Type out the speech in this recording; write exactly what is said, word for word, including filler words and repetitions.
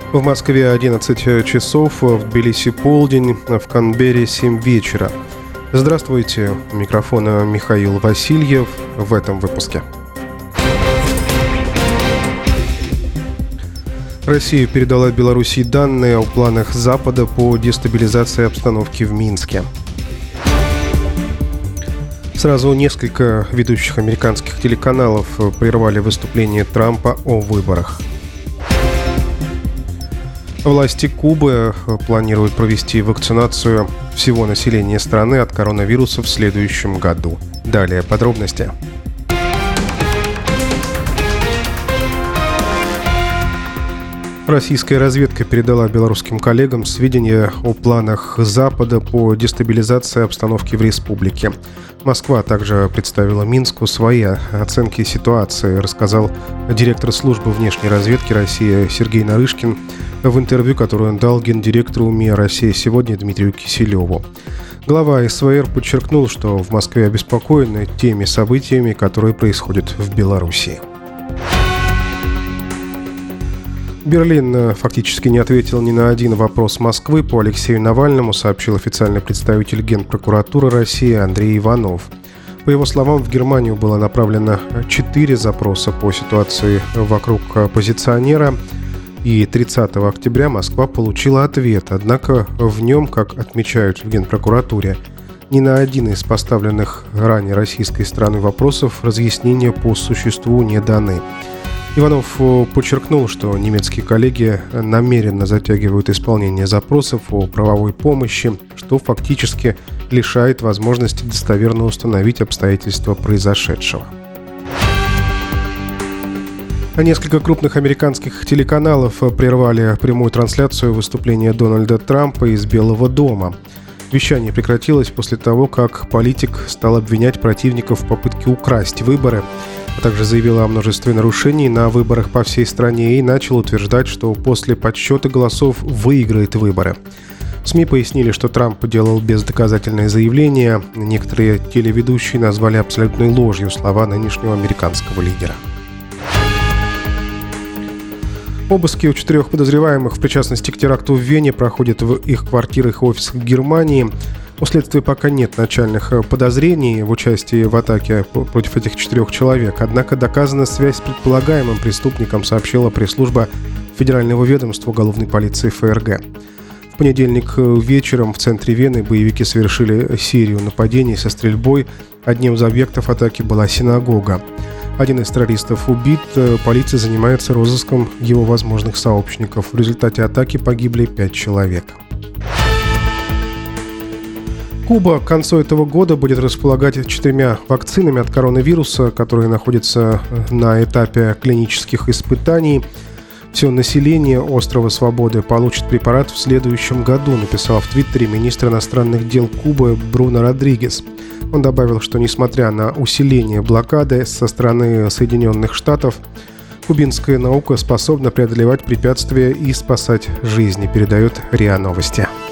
В Москве одиннадцать часов, в Тбилиси полдень, в Канберре семь вечера. Здравствуйте, у микрофона Михаил Васильев в этом выпуске. Россия передала Беларуси данные о планах Запада по дестабилизации обстановки в Минске. Сразу несколько ведущих американских телеканалов прервали выступление Трампа о выборах. Власти Кубы планируют провести вакцинацию всего населения страны от коронавируса в следующем году. Далее подробности. Российская разведка передала белорусским коллегам сведения о планах Запада по дестабилизации обстановки в республике. Москва также представила Минску свои оценки ситуации, рассказал директор службы внешней разведки России Сергей Нарышкин в интервью, которое он дал гендиректору МИА «Россия сегодня» Дмитрию Киселеву. Глава СВР подчеркнул, что в Москве обеспокоены теми событиями, которые происходят в Белоруссии. Берлин фактически не ответил ни на один вопрос Москвы по Алексею Навальному, сообщил официальный представитель Генпрокуратуры России Андрей Иванов. По его словам, в Германию было направлено четыре запроса по ситуации вокруг оппозиционера, и тридцатого октября Москва получила ответ, однако в нем, как отмечают в Генпрокуратуре, ни на один из поставленных ранее российской стороной вопросов разъяснения по существу не даны. Иванов подчеркнул, что немецкие коллеги намеренно затягивают исполнение запросов о правовой помощи, что фактически лишает возможности достоверно установить обстоятельства произошедшего. Несколько крупных американских телеканалов прервали прямую трансляцию выступления Дональда Трампа из Белого дома. Вещание прекратилось после того, как политик стал обвинять противников в попытке украсть выборы, а также заявил о множестве нарушений на выборах по всей стране и начал утверждать, что после подсчета голосов выиграет выборы. СМИ пояснили, что Трамп делал бездоказательные заявления. Некоторые телеведущие назвали абсолютной ложью слова нынешнего американского лидера. Обыски у четырех подозреваемых в причастности к теракту в Вене проходят в их квартирах и офисах Германии. У следствия пока нет начальных подозрений в участии в атаке против этих четырех человек. Однако доказана связь с предполагаемым преступником, сообщила пресс-служба Федерального ведомства уголовной полиции ФРГ. В понедельник вечером в центре Вены боевики совершили серию нападений со стрельбой. Одним из объектов атаки была синагога. Один из террористов убит, полиция занимается розыском его возможных сообщников. В результате атаки погибли пять человек. Куба к концу этого года будет располагать четырьмя вакцинами от коронавируса, которые находятся на этапе клинических испытаний. Все население острова Свободы получит препарат в следующем году, написал в Твиттере министр иностранных дел Кубы Бруно Родригес. Он добавил, что несмотря на усиление блокады со стороны Соединенных Штатов, кубинская наука способна преодолевать препятствия и спасать жизни, передает РИА Новости.